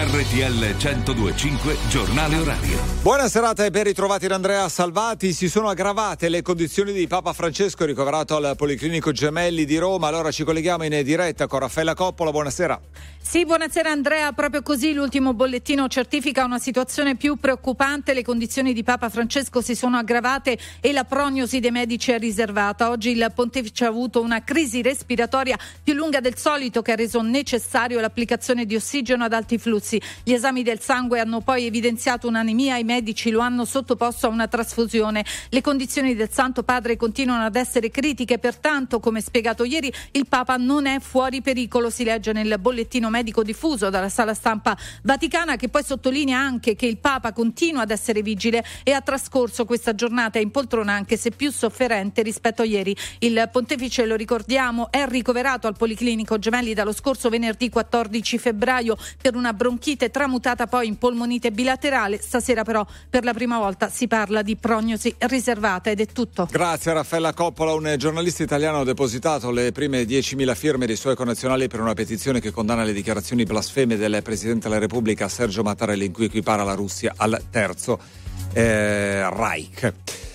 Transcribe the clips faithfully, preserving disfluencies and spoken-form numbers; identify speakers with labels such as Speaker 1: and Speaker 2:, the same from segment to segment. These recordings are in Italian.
Speaker 1: R T L centodue e cinque Giornale Orario.
Speaker 2: Buona serata e ben ritrovati da Andrea Salvati. Si sono aggravate le condizioni di Papa Francesco, ricoverato al Policlinico Gemelli di Roma. Allora ci colleghiamo in diretta con Raffaella Coppola. Buonasera.
Speaker 3: Sì, buonasera Andrea. Proprio così l'ultimo bollettino certifica una situazione più preoccupante. Le condizioni di Papa Francesco si sono aggravate e la prognosi dei medici è riservata. Oggi il pontefice ha avuto una crisi respiratoria più lunga del solito che ha reso necessario l'applicazione di ossigeno ad alti flussi. Gli esami del sangue hanno poi evidenziato un'anemia. I medici lo hanno sottoposto a una trasfusione. Le condizioni del Santo Padre continuano ad essere critiche, pertanto, come spiegato ieri, il Papa non è fuori pericolo. Si legge nel bollettino medico diffuso dalla sala stampa vaticana, che poi sottolinea anche che il Papa continua ad essere vigile e ha trascorso questa giornata in poltrona, anche se più sofferente rispetto a ieri. Il pontefice, lo ricordiamo, è ricoverato al Policlinico Gemelli dallo scorso venerdì quattordici febbraio per una bronchite tramutata poi in polmonite bilaterale. Stasera però per la prima volta si parla di prognosi riservata, ed è tutto.
Speaker 2: Grazie Raffaella Coppola. Un giornalista italiano ha depositato le prime diecimila firme dei suoi connazionali per una petizione che condanna le dichiarazioni blasfeme del Presidente della Repubblica Sergio Mattarella, in cui equipara la Russia al terzo eh, Reich.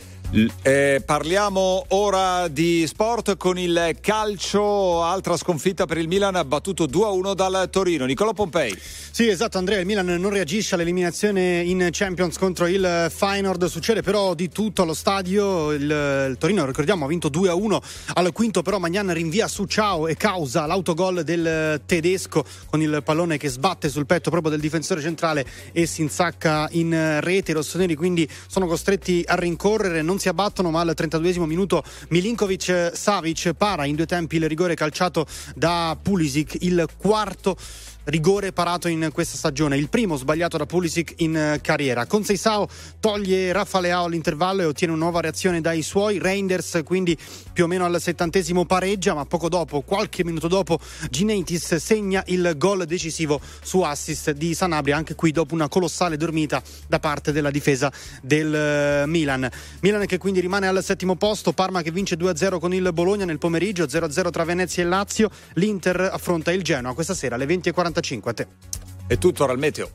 Speaker 2: Eh, parliamo ora di sport con il calcio. Altra sconfitta per il Milan, battuto due a uno dal Torino. Nicola Pompei.
Speaker 4: Sì, esatto Andrea, il Milan non reagisce all'eliminazione in Champions contro il Feyenoord. Succede però di tutto allo stadio. Il, il Torino, ricordiamo, ha vinto due a uno al quinto, però Maignan rinvia su Ciao e causa l'autogol del tedesco con il pallone che sbatte sul petto proprio del difensore centrale e si insacca in rete. I rossoneri quindi sono costretti a rincorrere, non si abbattono, ma al trentaduesimo minuto Milinkovic Savic para in due tempi il rigore calciato da Pulisic, il quarto rigore parato in questa stagione, il primo sbagliato da Pulisic in carriera. Conceição toglie Rafa Leao all'intervallo e ottiene una nuova reazione dai suoi. Reinders quindi più o meno al settantesimo pareggia, ma poco dopo, qualche minuto dopo, Gineitis segna il gol decisivo su assist di Sanabria, anche qui dopo una colossale dormita da parte della difesa del Milan. Milan che quindi rimane al settimo posto. Parma che vince due a zero con il Bologna nel pomeriggio, zero a zero tra Venezia e Lazio. L'Inter affronta il Genoa questa sera alle venti e quarantacinque. A te.
Speaker 2: È tutto ora il meteo.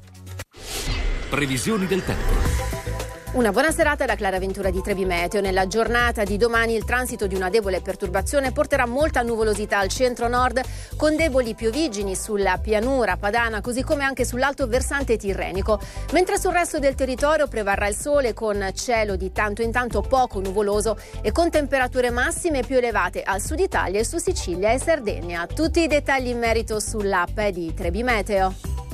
Speaker 1: Previsioni del tempo.
Speaker 5: Una buona serata da Clara Ventura di Trevi Meteo. Nella giornata di domani il transito di una debole perturbazione porterà molta nuvolosità al centro-nord, con deboli piovigini sulla pianura padana, così come anche sull'alto versante tirrenico, mentre sul resto del territorio prevarrà il sole con cielo di tanto in tanto poco nuvoloso e con temperature massime più elevate al sud Italia e su Sicilia e Sardegna. Tutti i dettagli in merito sull'app di Trevi Meteo.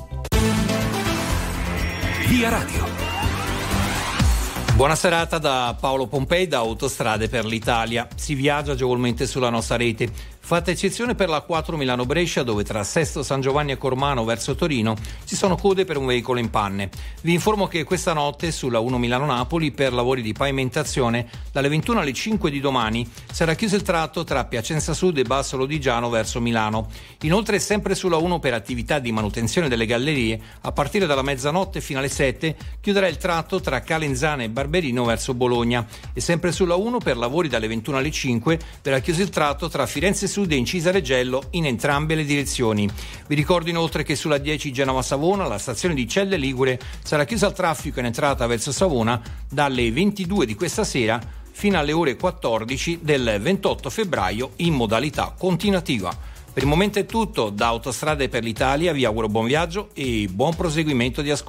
Speaker 1: Via Radio.
Speaker 6: Buona serata da Paolo Pompei da Autostrade per l'Italia. Si viaggia agevolmente sulla nostra rete. Fatta eccezione per la quattro Milano-Brescia, dove tra Sesto San Giovanni e Cormano verso Torino ci sono code per un veicolo in panne. Vi informo che questa notte sulla uno Milano-Napoli, per lavori di pavimentazione, dalle ventuno alle cinque di domani sarà chiuso il tratto tra Piacenza Sud e Basso Lodigiano verso Milano. Inoltre, sempre sulla uno per attività di manutenzione delle gallerie, a partire dalla mezzanotte fino alle sette chiuderà il tratto tra Calenzane e Barberino verso Bologna. E sempre sulla uno per lavori dalle ventuno alle cinque verrà chiuso il tratto tra Firenze Sud e Incisa Reggello in entrambe le direzioni. Vi ricordo inoltre che sulla dieci Genova-Savona la stazione di Celle Ligure sarà chiusa al traffico in entrata verso Savona dalle ventidue di questa sera fino alle ore quattordici del ventotto febbraio in modalità continuativa. Per il momento è tutto. Da Autostrade per l'Italia vi auguro buon viaggio e buon proseguimento di ascolto.